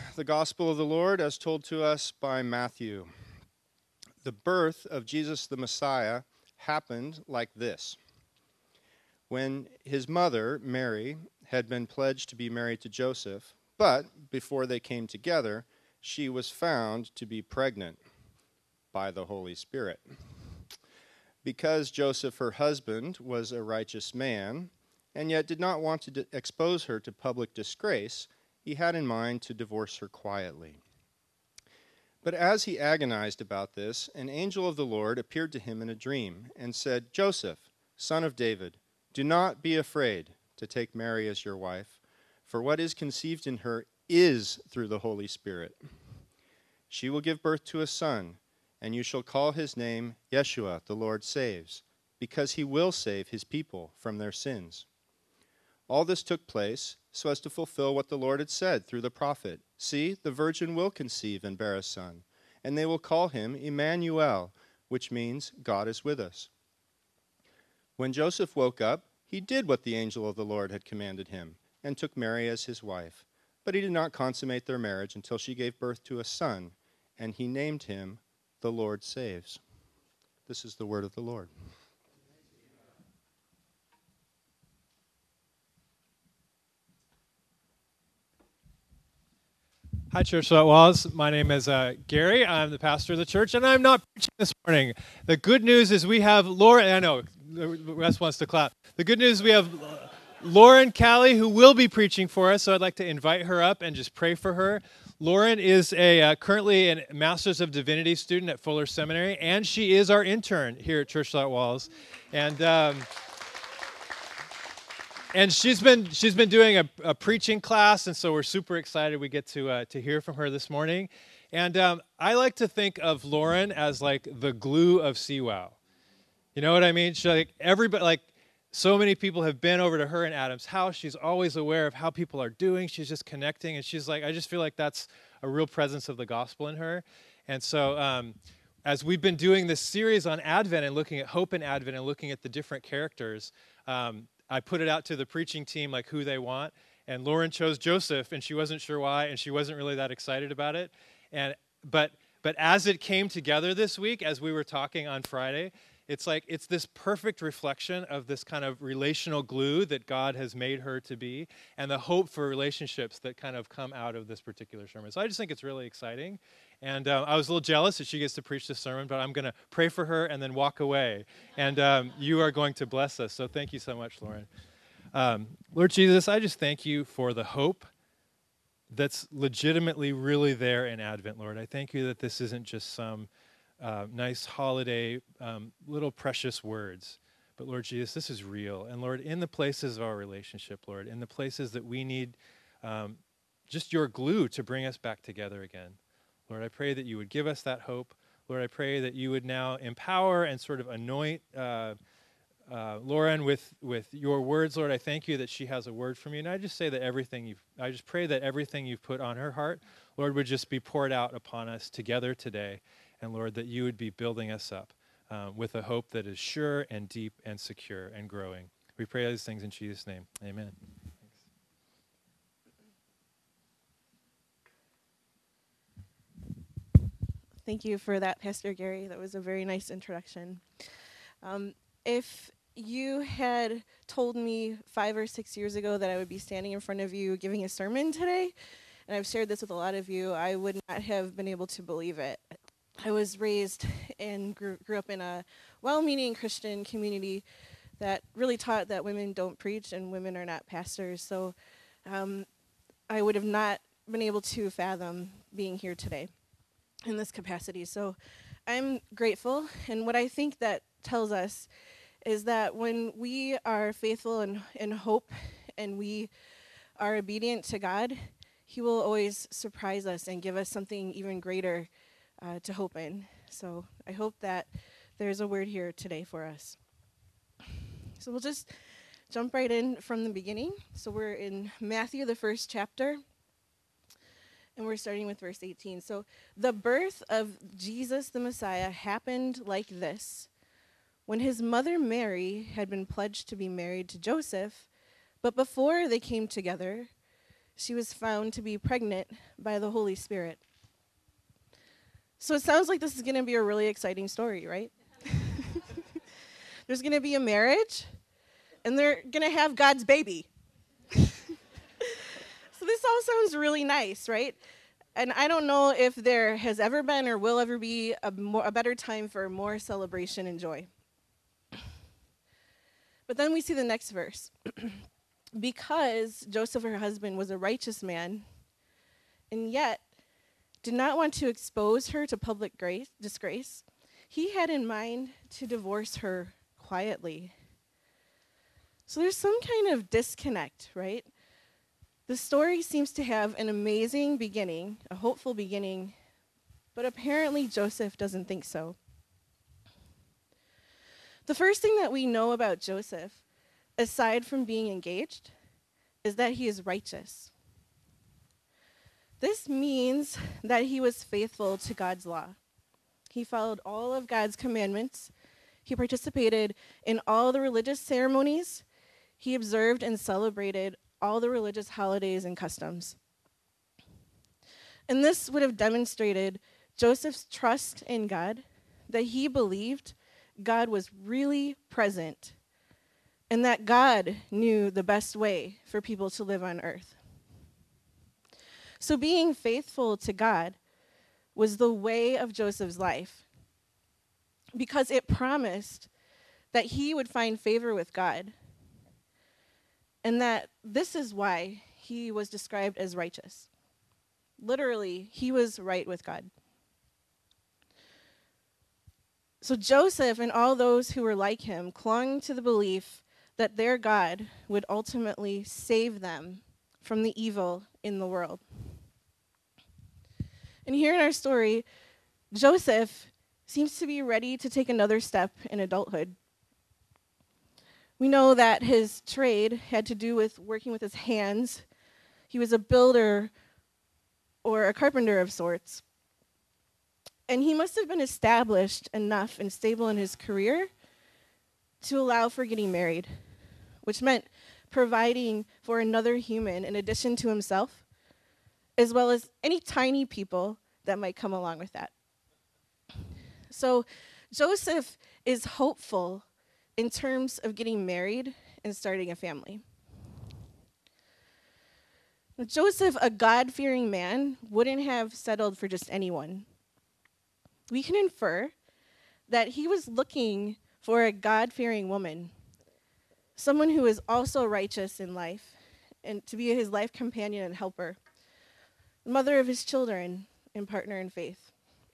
the Gospel of the Lord as told to us by Matthew. The birth of Jesus the Messiah happened like this. When his mother, Mary, had been pledged to be married to Joseph, but before they came together, she was found to be pregnant by the Holy Spirit. Because Joseph, her husband, was a righteous man, and yet did not want to expose her to public disgrace, he had in mind to divorce her quietly. But as he agonized about this, an angel of the Lord appeared to him in a dream and said, "Joseph, son of David, do not be afraid to take Mary as your wife, for what is conceived in her is through the Holy Spirit. She will give birth to a son, and you shall call his name Yeshua, the Lord saves, because he will save his people from their sins." All this took place so as to fulfill what the Lord had said through the prophet. "See, the virgin will conceive and bear a son, and they will call him Emmanuel," which means God is with us. When Joseph woke up, he did what the angel of the Lord had commanded him, and took Mary as his wife. But he did not consummate their marriage until she gave birth to a son, and he named him "The Lord Saves." This is the word of the Lord. Hi, Church Without Walls. My name is Gary. I'm the pastor of the church, and I'm not preaching this morning. The good news is we have Lauren. I know the rest wants to clap. The good news is we have Lauren Callie, who will be preaching for us. So I'd like to invite her up and just pray for her. Lauren is currently a Master's of Divinity student at Fuller Seminary, and she is our intern here at Church Without Walls. And she's been doing a preaching class, and so we're super excited we get to hear from her this morning. And I like to think of Lauren as like the glue of CWOW. You know what I mean? She, like everybody, like so many people have been over to her in Adam's house. She's always aware of how people are doing. She's just connecting, and she's like, I just feel like that's a real presence of the gospel in her. And so as we've been doing this series on Advent and looking at hope in Advent and looking at the different characters, I put it out to the preaching team, like who they want, and Lauren chose Joseph, and she wasn't sure why, and she wasn't really that excited about it. But as it came together this week, as we were talking on Friday, it's like it's this perfect reflection of this kind of relational glue that God has made her to be, and the hope for relationships that kind of come out of this particular sermon. So I just think it's really exciting. And I was a little jealous that she gets to preach this sermon, but I'm going to pray for her and then walk away. And you are going to bless us. So thank you so much, Lauren. Lord Jesus, I just thank you for the hope that's legitimately really there in Advent, Lord. I thank you that this isn't just some nice holiday, little precious words. But Lord Jesus, this is real. And Lord, in the places of our relationship, Lord, in the places that we need just your glue to bring us back together again, Lord, I pray that you would give us that hope. Lord, I pray that you would now empower and sort of anoint Lauren with your words. Lord, I thank you that she has a word from you. And I just say that I just pray that everything you've put on her heart, Lord, would just be poured out upon us together today. And Lord, that you would be building us up with a hope that is sure and deep and secure and growing. We pray these things in Jesus' name. Amen. Thank you for that, Pastor Gary. That was a very nice introduction. If you had told me 5 or 6 years ago that I would be standing in front of you giving a sermon today, and I've shared this with a lot of you, I would not have been able to believe it. I was raised and grew up in a well-meaning Christian community that really taught that women don't preach and women are not pastors. So I would have not been able to fathom being here today in this capacity. So I'm grateful. And what I think that tells us is that when we are faithful in hope and we are obedient to God, he will always surprise us and give us something even greater to hope in. So I hope that there's a word here today for us. So we'll just jump right in from the beginning. So we're in Matthew, the first chapter. And we're starting with verse 18. So the birth of Jesus the Messiah happened like this. When his mother Mary had been pledged to be married to Joseph, but before they came together, she was found to be pregnant by the Holy Spirit. So it sounds like this is going to be a really exciting story, right? There's going to be a marriage, and they're going to have God's baby. So this all sounds really nice, right? And I don't know if there has ever been or will ever be a better time for more celebration and joy. But then we see the next verse. Because Joseph, her husband, was a righteous man, and yet did not want to expose her to public disgrace, he had in mind to divorce her quietly. So there's some kind of disconnect, right? The story seems to have an amazing beginning, a hopeful beginning, but apparently Joseph doesn't think so. The first thing that we know about Joseph, aside from being engaged, is that he is righteous. This means that he was faithful to God's law. He followed all of God's commandments. He participated in all the religious ceremonies. He observed and celebrated all the religious holidays and customs. And this would have demonstrated Joseph's trust in God, that he believed God was really present and that God knew the best way for people to live on earth. So being faithful to God was the way of Joseph's life because it promised that he would find favor with God, and that this is why he was described as righteous. Literally, he was right with God. So Joseph and all those who were like him clung to the belief that their God would ultimately save them from the evil in the world. And here in our story, Joseph seems to be ready to take another step in adulthood. We know that his trade had to do with working with his hands. He was a builder or a carpenter of sorts. And he must have been established enough and stable in his career to allow for getting married, which meant providing for another human in addition to himself, as well as any tiny people that might come along with that. So Joseph is hopeful in terms of getting married and starting a family. Now, Joseph, a God-fearing man, wouldn't have settled for just anyone. We can infer that he was looking for a God-fearing woman, someone who is also righteous in life, and to be his life companion and helper, mother of his children, and partner in faith.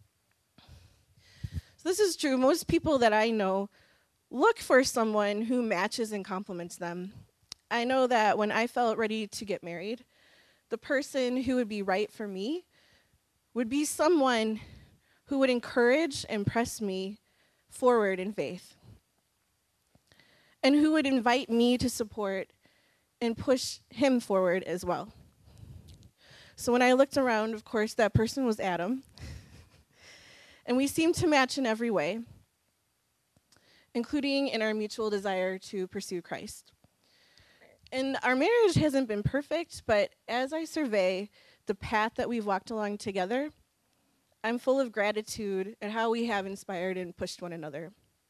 So this is true. Most people that I know look for someone who matches and complements them. I know that when I felt ready to get married, the person who would be right for me would be someone who would encourage and press me forward in faith, and who would invite me to support and push him forward as well. So when I looked around, of course, that person was Adam. And we seemed to match in every way, including in our mutual desire to pursue Christ. And our marriage hasn't been perfect, but as I survey the path that we've walked along together, I'm full of gratitude at how we have inspired and pushed one another.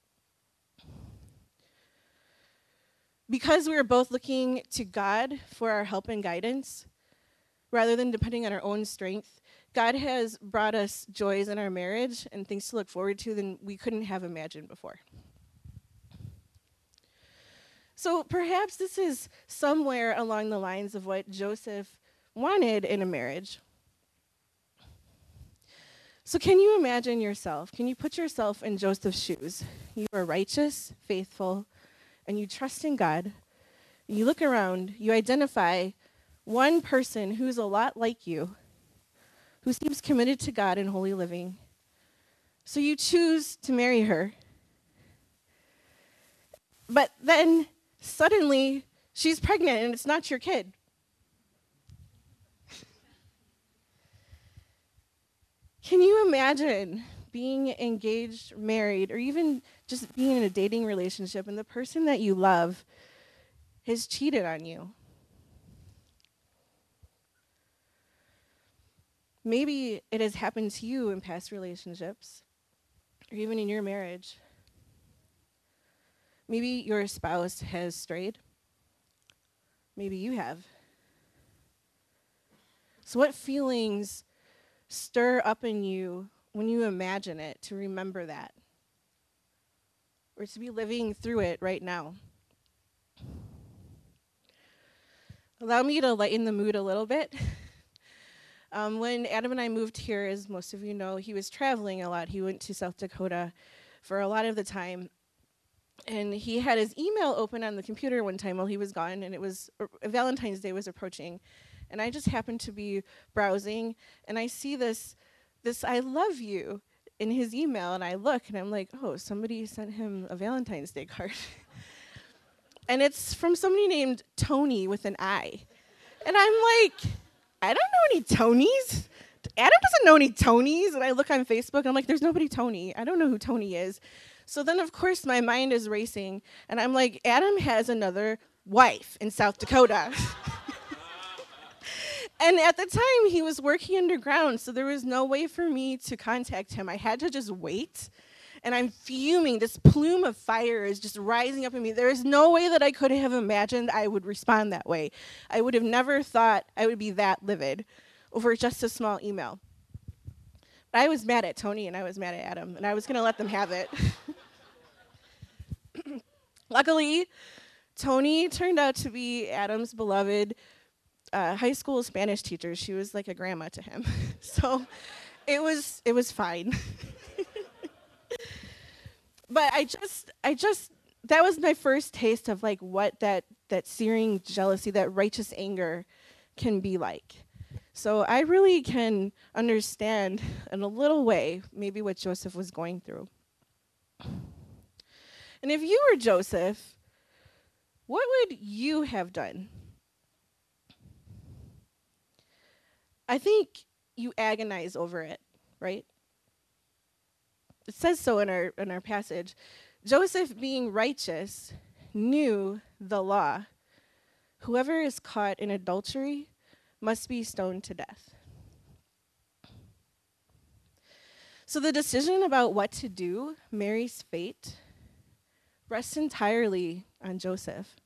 Because we were both looking to God for our help and guidance, rather than depending on our own strength, God has brought us joys in our marriage and things to look forward to than we couldn't have imagined before. So perhaps this is somewhere along the lines of what Joseph wanted in a marriage. So can you imagine yourself? Can you put yourself in Joseph's shoes? You are righteous, faithful, and you trust in God. You look around, you identify one person who's a lot like you, who seems committed to God and holy living. So you choose to marry her. But then suddenly she's pregnant and it's not your kid. Can you imagine being engaged, married, or even just being in a dating relationship and the person that you love has cheated on you? Maybe it has happened to you in past relationships, or even in your marriage. Maybe your spouse has strayed. Maybe you have. So what feelings stir up in you when you imagine it, to remember that? Or to be living through it right now? Allow me to lighten the mood a little bit. When Adam and I moved here, as most of you know, he was traveling a lot. He went to South Dakota for a lot of the time. And he had his email open on the computer one time while he was gone, and it was Valentine's Day was approaching. And I just happened to be browsing, and I see this I love you in his email, and I look, and I'm like, oh, somebody sent him a Valentine's Day card. And it's from somebody named Tony with an I. And I'm like, I don't know any Tonys. Adam doesn't know any Tonys. And I look on Facebook, and I'm like, there's nobody Tony. I don't know who Tony is. So then, of course, my mind is racing, and I'm like, Adam has another wife in South Dakota. And at the time, he was working underground, so there was no way for me to contact him. I had to just wait, and I'm fuming. This plume of fire is just rising up in me. There is no way that I could have imagined I would respond that way. I would have never thought I would be that livid over just a small email. But I was mad at Tony, and I was mad at Adam, and I was going to let them have it. Luckily, Tony turned out to be Adam's beloved high school Spanish teacher. She was like a grandma to him. So it was fine. But I just that was my first taste of like what that searing jealousy, that righteous anger can be like. So I really can understand in a little way maybe what Joseph was going through. And if you were Joseph, what would you have done? I think you agonize over it, right? It says so in our passage. Joseph, being righteous, knew the law. Whoever is caught in adultery must be stoned to death. So the decision about what to do, Mary's fate, rests entirely on Joseph.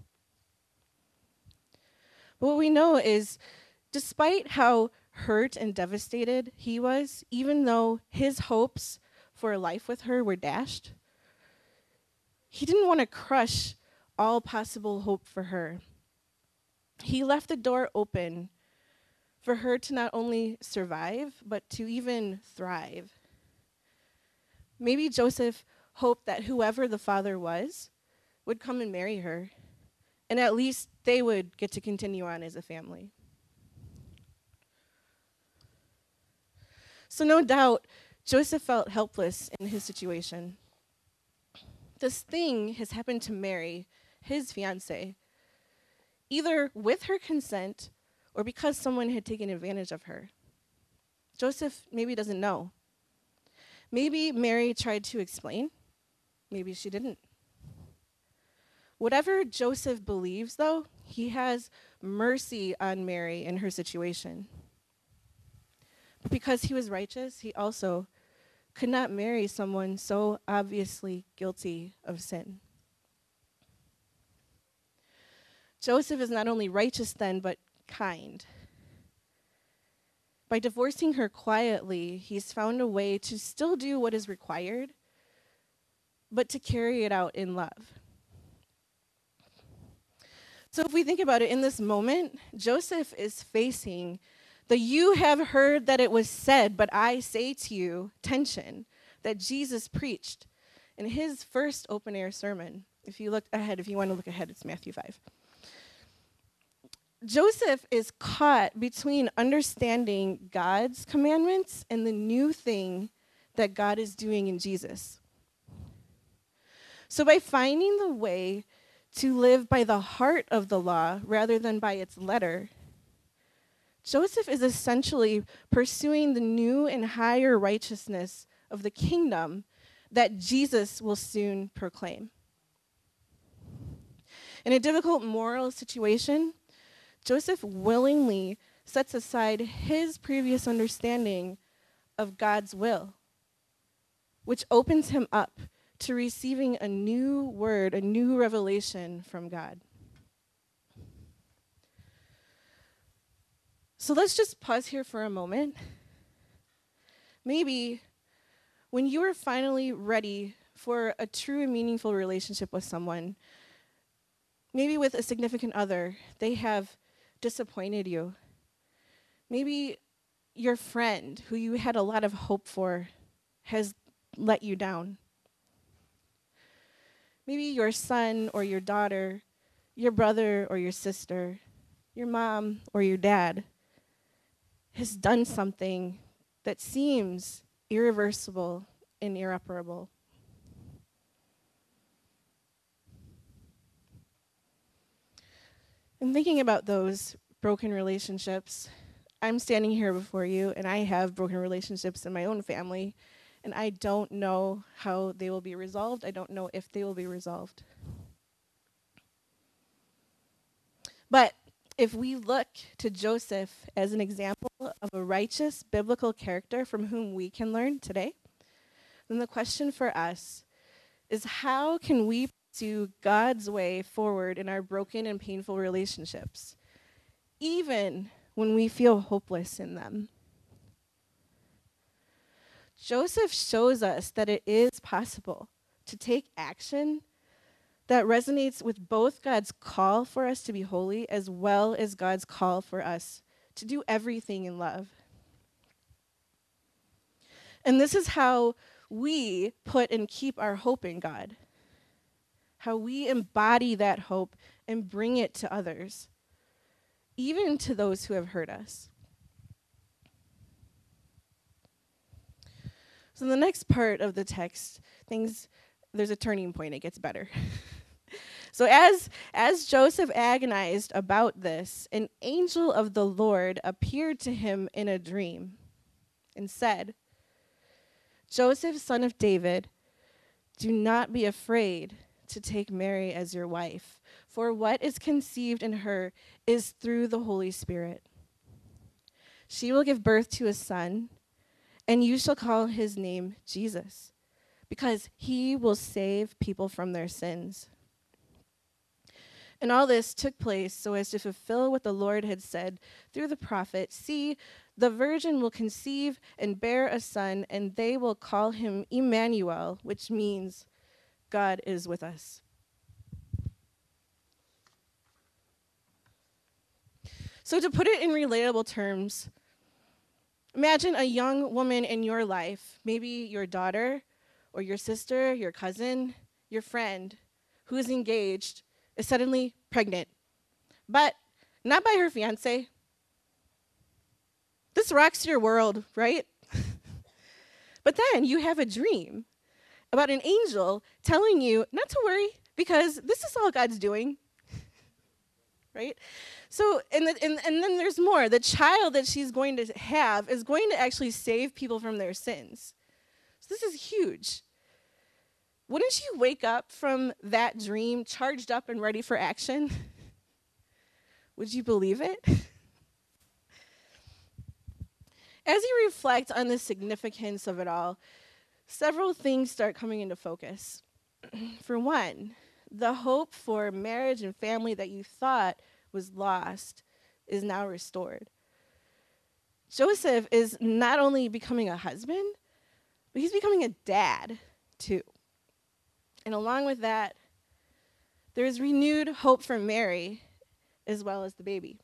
But what we know is, despite how hurt and devastated he was, even though his hopes for a life with her were dashed, he didn't want to crush all possible hope for her. He left the door open for her to not only survive, but to even thrive. Maybe Joseph hoped that whoever the father was would come and marry her, and at least they would get to continue on as a family. So no doubt, Joseph felt helpless in his situation. This thing has happened to Mary, his fiancée, either with her consent or because someone had taken advantage of her. Joseph maybe doesn't know. Maybe Mary tried to explain. Maybe she didn't. Whatever Joseph believes, though, he has mercy on Mary in her situation. But because he was righteous, he also could not marry someone so obviously guilty of sin. Joseph is not only righteous then, but kind. By divorcing her quietly, he's found a way to still do what is required, but to carry it out in love. So if we think about it, in this moment, Joseph is facing the "you have heard that it was said, but I say to you" tension that Jesus preached in his first open-air sermon. If you want to look ahead, it's Matthew 5. Joseph is caught between understanding God's commandments and the new thing that God is doing in Jesus. So by finding the way to live by the heart of the law rather than by its letter, Joseph is essentially pursuing the new and higher righteousness of the kingdom that Jesus will soon proclaim. In a difficult moral situation, Joseph willingly sets aside his previous understanding of God's will, which opens him up to receiving a new word, a new revelation from God. So let's just pause here for a moment. Maybe when you are finally ready for a true and meaningful relationship with someone, maybe with a significant other, they have disappointed you. Maybe your friend, who you had a lot of hope for, has let you down. Maybe your son or your daughter, your brother or your sister, your mom or your dad has done something that seems irreversible and irreparable. And thinking about those broken relationships, I'm standing here before you, and I have broken relationships in my own family, and I don't know how they will be resolved. I don't know if they will be resolved. But if we look to Joseph as an example of a righteous biblical character from whom we can learn today, then the question for us is, how can we pursue God's way forward in our broken and painful relationships, even when we feel hopeless in them? Joseph shows us that it is possible to take action that resonates with both God's call for us to be holy as well as God's call for us to do everything in love. And this is how we put and keep our hope in God, how we embody that hope and bring it to others, even to those who have hurt us. So in the next part of the text, there's a turning point. It gets better. So as Joseph agonized about this, an angel of the Lord appeared to him in a dream and said, "Joseph, son of David, do not be afraid to take Mary as your wife, for what is conceived in her is through the Holy Spirit. She will give birth to a son, and you shall call his name Jesus, because he will save people from their sins." And all this took place so as to fulfill what the Lord had said through the prophet, "See, the virgin will conceive and bear a son, and they will call him Emmanuel," which means God is with us. So to put it in relatable terms, imagine a young woman in your life, maybe your daughter or your sister, your cousin, your friend, who is engaged, is suddenly pregnant, but not by her fiance. This rocks your world, right? But then you have a dream about an angel telling you not to worry because this is all God's doing, right? So, and then there's more. The child that she's going to have is going to actually save people from their sins. So this is huge. Wouldn't you wake up from that dream charged up and ready for action? Would you believe it? As you reflect on the significance of it all, several things start coming into focus. For one, the hope for marriage and family that you thought was lost is now restored. Joseph is not only becoming a husband, but he's becoming a dad too. And along with that, there is renewed hope for Mary as well as the baby.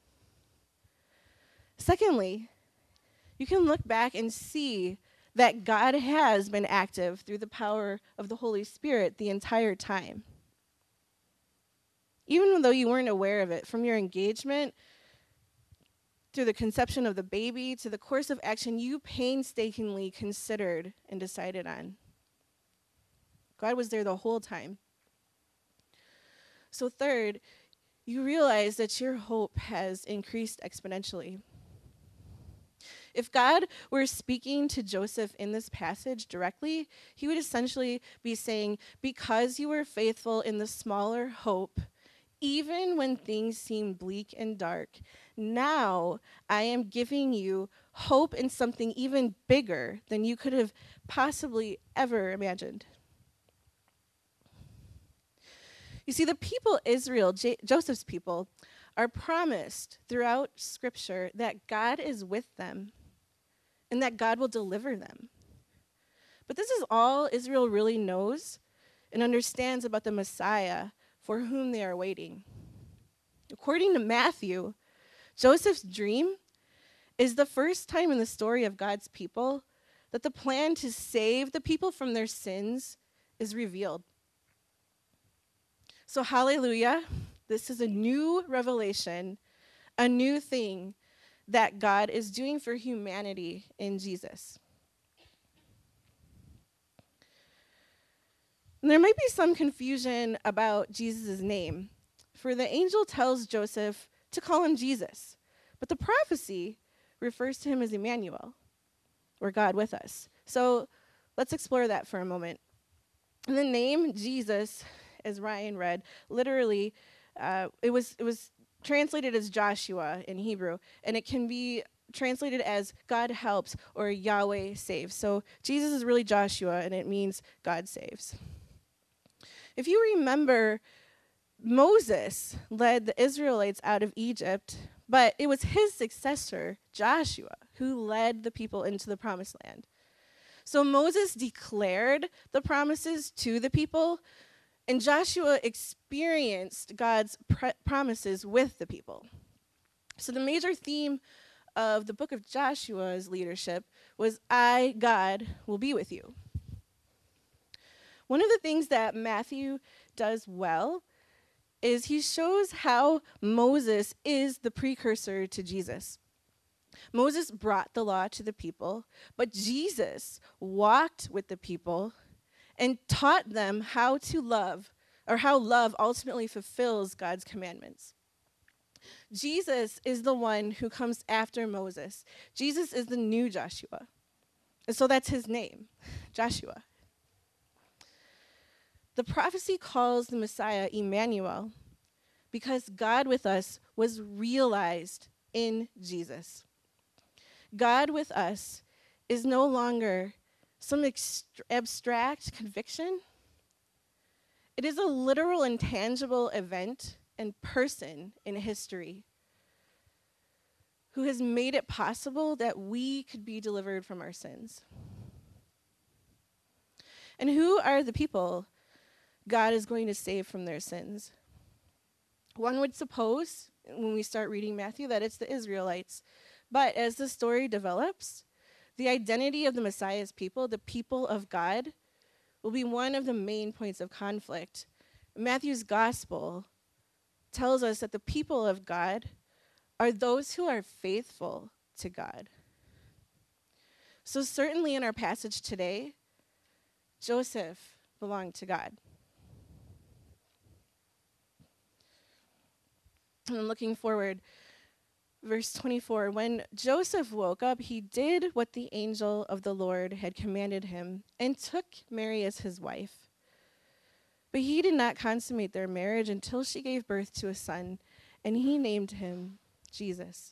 Secondly, you can look back and see that God has been active through the power of the Holy Spirit the entire time. Even though you weren't aware of it, from your engagement, through the conception of the baby, to the course of action you painstakingly considered and decided on. God was there the whole time. So third, you realize that your hope has increased exponentially. If God were speaking to Joseph in this passage directly, he would essentially be saying, because you were faithful in the smaller hope, even when things seem bleak and dark, now I am giving you hope in something even bigger than you could have possibly ever imagined. You see, the people Israel, Joseph's people, are promised throughout Scripture that God is with them and that God will deliver them. But this is all Israel really knows and understands about the Messiah for whom they are waiting. According to Matthew, Joseph's dream is the first time in the story of God's people that the plan to save the people from their sins is revealed. So, hallelujah, this is a new revelation, a new thing that God is doing for humanity in Jesus. And there might be some confusion about Jesus' name, for the angel tells Joseph to call him Jesus, but the prophecy refers to him as Emmanuel, or God with us. So let's explore that for a moment. And the name Jesus, as Ryan read, literally, it was translated as Joshua in Hebrew, and it can be translated as God helps or Yahweh saves. So Jesus is really Joshua, and it means God saves. If you remember, Moses led the Israelites out of Egypt, but it was his successor, Joshua, who led the people into the promised land. So Moses declared the promises to the people, and Joshua experienced God's promises with the people. So the major theme of the book of Joshua's leadership was, I, God, will be with you. One of the things that Matthew does well is he shows how Moses is the precursor to Jesus. Moses brought the law to the people, but Jesus walked with the people and taught them how to love, or how love ultimately fulfills God's commandments. Jesus is the one who comes after Moses. Jesus is the new Joshua. And so that's his name, Joshua. The prophecy calls the Messiah Emmanuel because God with us was realized in Jesus. God with us is no longer some abstract conviction. It is a literal and tangible event and person in history who has made it possible that we could be delivered from our sins. And who are the people God is going to save from their sins? One would suppose, when we start reading Matthew, that it's the Israelites. But as the story develops, the identity of the Messiah's people, the people of God, will be one of the main points of conflict. Matthew's gospel tells us that the people of God are those who are faithful to God. So certainly in our passage today, Joseph belonged to God. And looking forward, verse 24, when Joseph woke up, he did what the angel of the Lord had commanded him and took Mary as his wife. But he did not consummate their marriage until she gave birth to a son, and he named him Jesus.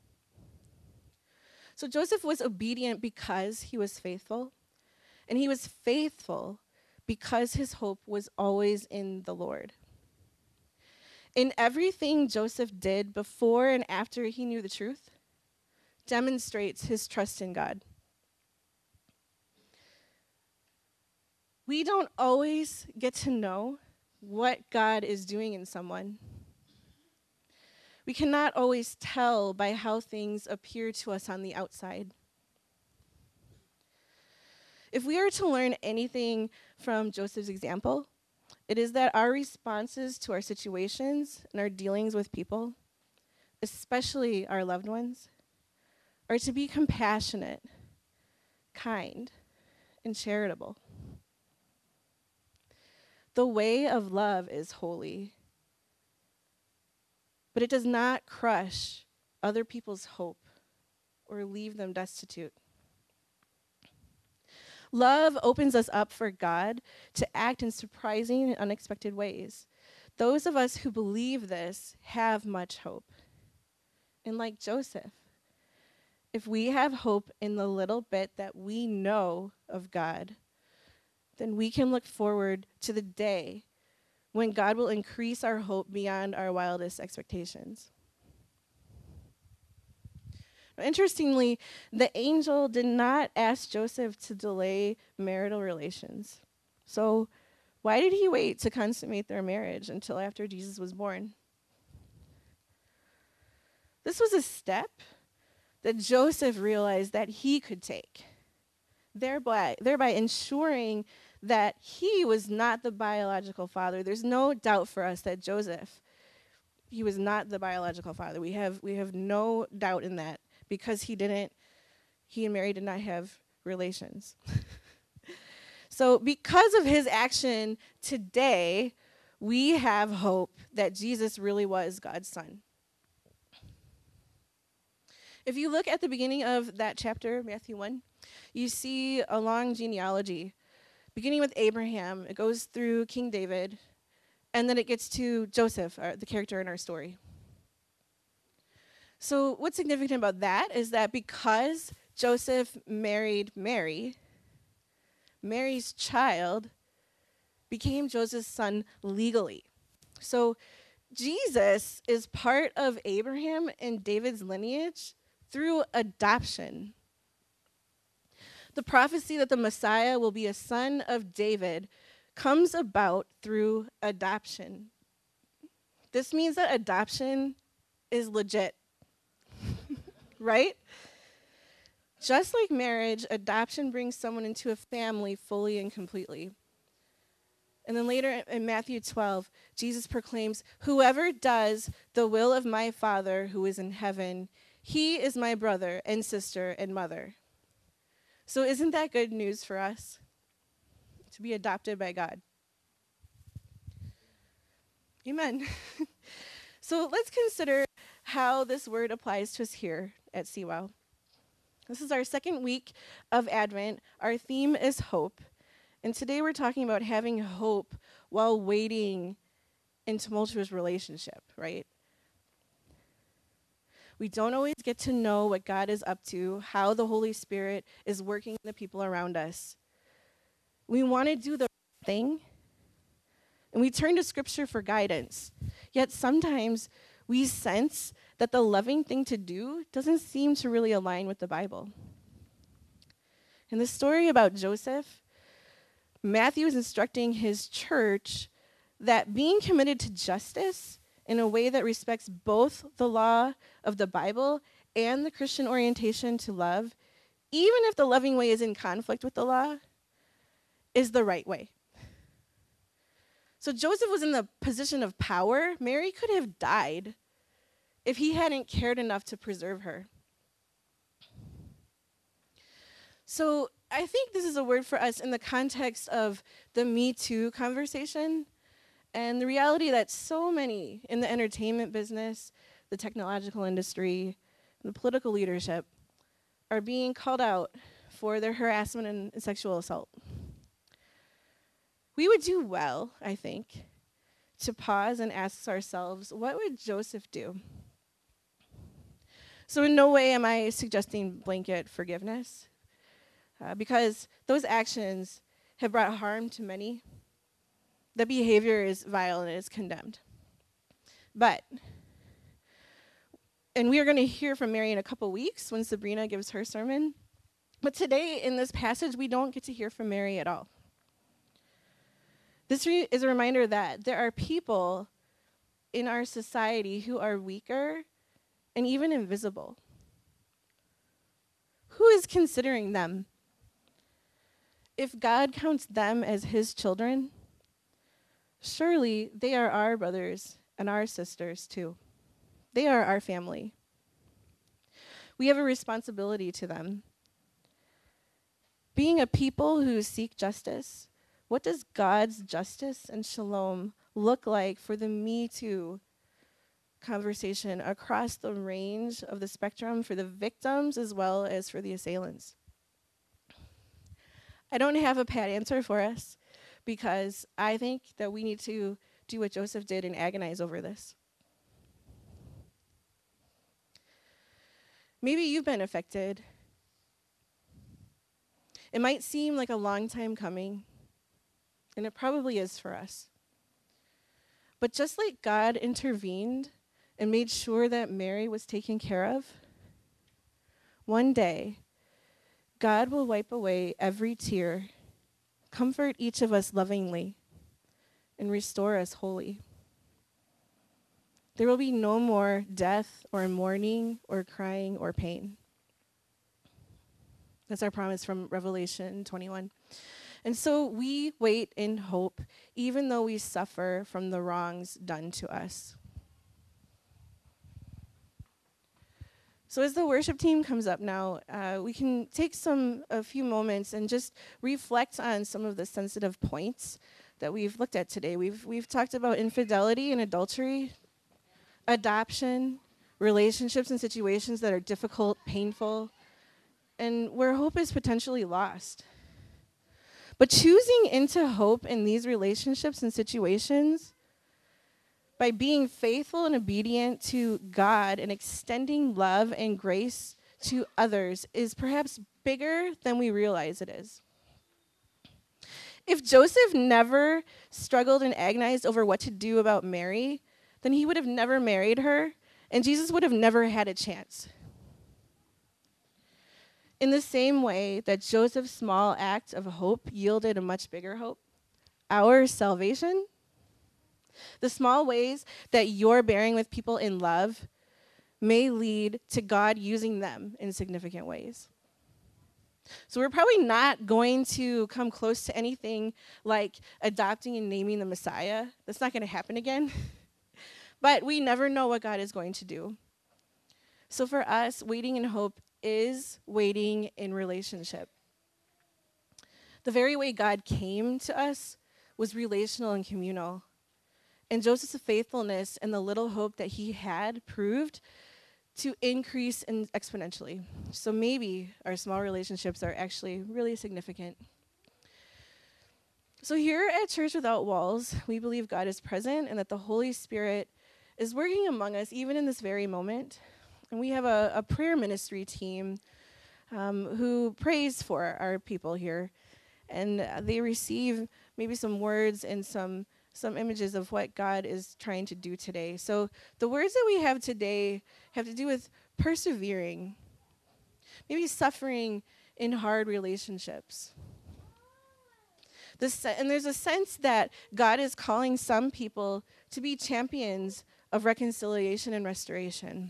So Joseph was obedient because he was faithful, and he was faithful because his hope was always in the Lord. In everything Joseph did before and after he knew the truth demonstrates his trust in God. We don't always get to know what God is doing in someone. We cannot always tell by how things appear to us on the outside. If we are to learn anything from Joseph's example, it is that our responses to our situations and our dealings with people, especially our loved ones, are to be compassionate, kind, and charitable. The way of love is holy, but it does not crush other people's hope or leave them destitute. Love opens us up for God to act in surprising and unexpected ways. Those of us who believe this have much hope. And like Joseph, if we have hope in the little bit that we know of God, then we can look forward to the day when God will increase our hope beyond our wildest expectations. Interestingly, the angel did not ask Joseph to delay marital relations. So why did he wait to consummate their marriage until after Jesus was born? This was a step that Joseph realized that he could take, thereby ensuring that he was not the biological father. There's no doubt for us that Joseph, he was not the biological father. We have no doubt in that, because he and Mary did not have relations. So because of his action today, we have hope that Jesus really was God's son. If you look at the beginning of that chapter, Matthew 1, you see a long genealogy. Beginning with Abraham, it goes through King David, and then it gets to Joseph, the character in our story. So what's significant about that is that because Joseph married Mary, Mary's child became Joseph's son legally. So Jesus is part of Abraham and David's lineage through adoption. The prophecy that the Messiah will be a son of David comes about through adoption. This means that adoption is legit, right? Just like marriage, adoption brings someone into a family fully and completely. And then later in Matthew 12, Jesus proclaims, "Whoever does the will of my Father who is in heaven, he is my brother and sister and mother." So isn't that good news for us? To be adopted by God. Amen. So let's consider how this word applies to us here at CWOW. This is our second week of Advent. Our theme is hope. And today we're talking about having hope while waiting in tumultuous relationship, right? We don't always get to know what God is up to, how the Holy Spirit is working in the people around us. We want to do the right thing, and we turn to Scripture for guidance. Yet sometimes we sense that the loving thing to do doesn't seem to really align with the Bible. In the story about Joseph, Matthew is instructing his church that being committed to justice in a way that respects both the law of the Bible and the Christian orientation to love, even if the loving way is in conflict with the law, is the right way. So Joseph was in the position of power. Mary could have died if he hadn't cared enough to preserve her. So I think this is a word for us in the context of the Me Too conversation and the reality that so many in the entertainment business, the technological industry, and the political leadership are being called out for their harassment and sexual assault. We would do well, I think, to pause and ask ourselves, what would Joseph do? So in no way am I suggesting blanket forgiveness, because those actions have brought harm to many. The behavior is vile and it is condemned. And we are going to hear from Mary in a couple weeks when Sabrina gives her sermon. But today in this passage, we don't get to hear from Mary at all. This is a reminder that there are people in our society who are weaker and even invisible. Who is considering them? If God counts them as his children, surely they are our brothers and our sisters too. They are our family. We have a responsibility to them. Being a people who seek justice, what does God's justice and shalom look like for the Me Too conversation across the range of the spectrum for the victims as well as for the assailants? I don't have a pat answer for us, because I think that we need to do what Joseph did and agonize over this. Maybe you've been affected. It might seem like a long time coming, and it probably is for us. But just like God intervened and made sure that Mary was taken care of, one day, God will wipe away every tear, comfort each of us lovingly, and restore us wholly. There will be no more death or mourning or crying or pain. That's our promise from Revelation 21. And so we wait in hope, even though we suffer from the wrongs done to us. So as the worship team comes up now, we can take a few moments and just reflect on some of the sensitive points that we've looked at today. We've talked about infidelity and adultery, adoption, relationships and situations that are difficult, painful, and where hope is potentially lost. But choosing into hope in these relationships and situations by being faithful and obedient to God and extending love and grace to others is perhaps bigger than we realize it is. If Joseph never struggled and agonized over what to do about Mary, then he would have never married her, and Jesus would have never had a chance. In the same way that Joseph's small act of hope yielded a much bigger hope, our salvation, the small ways that you're bearing with people in love may lead to God using them in significant ways. So we're probably not going to come close to anything like adopting and naming the Messiah. That's not going to happen again. But we never know what God is going to do. So for us, waiting in hope is waiting in relationship. The very way God came to us was relational and communal. And Joseph's faithfulness and the little hope that he had proved to increase exponentially. So maybe our small relationships are actually really significant. So here at Church Without Walls, we believe God is present and that the Holy Spirit is working among us even in this very moment. And we have a prayer ministry team who prays for our people here. And they receive maybe some words and some images of what God is trying to do today. So the words that we have today have to do with persevering, maybe suffering in hard relationships. And there's a sense that God is calling some people to be champions of reconciliation and restoration.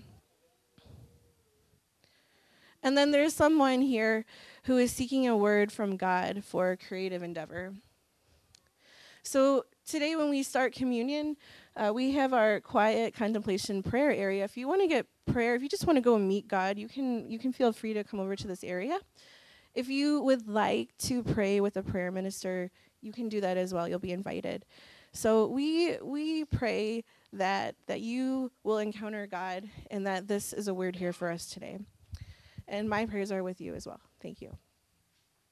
And then there's someone here who is seeking a word from God for a creative endeavor. So today when we start communion, we have our quiet contemplation prayer area. If you want to get prayer, if you just want to go and meet God, you can feel free to come over to this area. If you would like to pray with a prayer minister, you can do that as well. You'll be invited. So we pray that you will encounter God and that this is a word here for us today. And my prayers are with you as well. Thank you.